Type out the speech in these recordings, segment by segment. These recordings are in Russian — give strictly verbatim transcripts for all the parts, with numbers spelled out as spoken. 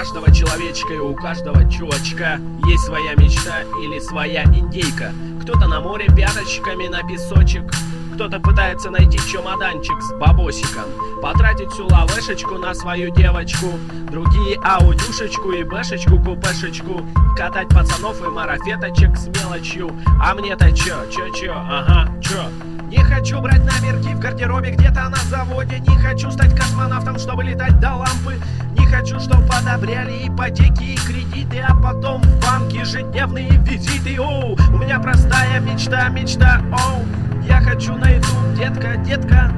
каждого человечка и у каждого чувачка есть своя мечта или своя индейка. Кто-то на море пяточками на песочек, кто-то пытается найти чемоданчик с бабосиком, потратить всю лавешечку на свою девочку, другие аудюшечку и бэшечку, купешечку, катать пацанов и марафеточек с мелочью. А мне-то чё, чё, чё, ага, чё? Не хочу брать номерки в гардеробе где-то на заводе. Не хочу стать космонавтом, чтобы летать до лампы. Не хочу, чтобы подобряли ипотеки и кредиты, а потом в банк ежедневные визиты. Оу, у меня простая мечта, мечта, оу. Я хочу на ютуб, детка, детка.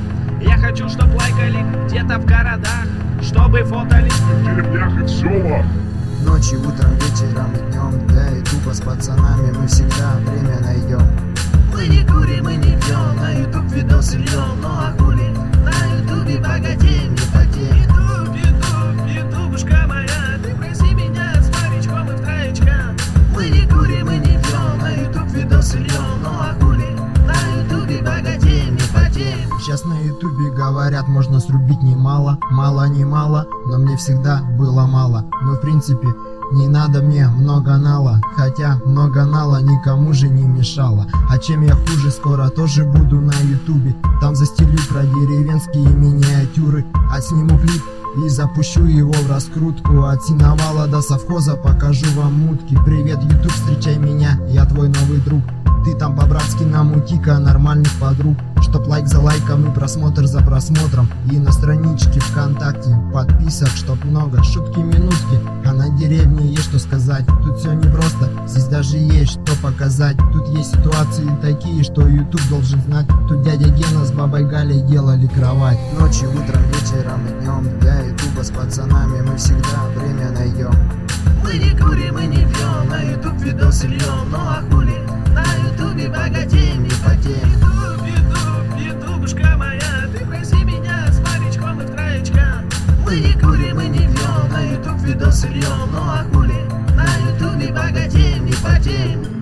Я хочу, чтоб лайкали где-то в городах, чтобы фотали в деревнях и в селах. Ночью, утром, вечером и днем для ютуба с пацанами мы всегда время найдем. Мы не курим, мы не пьем, на ютуб видосы льем. Ну а хули, на ютубе богатеем, не потеем. Ютуб, ютуб, ютубушка моя, ты проси меня с паричком и в троечка. Мы не курим, мы не пьем, на ютуб видосы льем. Ну а хули, на ютубе богатеем, не потеем. Сейчас на ютубе говорят, можно срубить немало. Мало, не мало, но мне всегда было мало. Но в принципе не надо мне много нала, хотя много нала никому же не мешало. А чем я хуже, скоро тоже буду на ютубе. Там застелю про деревенские миниатюры, отсниму клип и запущу его в раскрутку. От сеновала до совхоза покажу вам мутки. Привет, ютуб, встречай меня, я твой новый друг. Ты там по-братски намути-ка нормальных подруг, чтоб лайк за лайком и просмотр за просмотром. И на страничке ВКонтакте подписок, чтоб много, шутки-минутки. А на деревне есть что сказать, тут все непросто, здесь даже есть что показать. Тут есть ситуации такие, что ютуб должен знать. Тут дядя Гена с бабой Галей делали кровать. Ночью, утром, вечером и днем для ютуба с пацанами мы всегда время найдем. Мы не курим, мы не пьем, на ютуб видосы льем. Ну а хули, на ютубе богатеем, не потеем. Ютуб, ютуб, ютубушка моя, ты проси меня с паричком и в троечка. Мы не курим, мы не пьем, на ютуб видосы льем. Ну а хули, на ютубе богатеем, не потеем.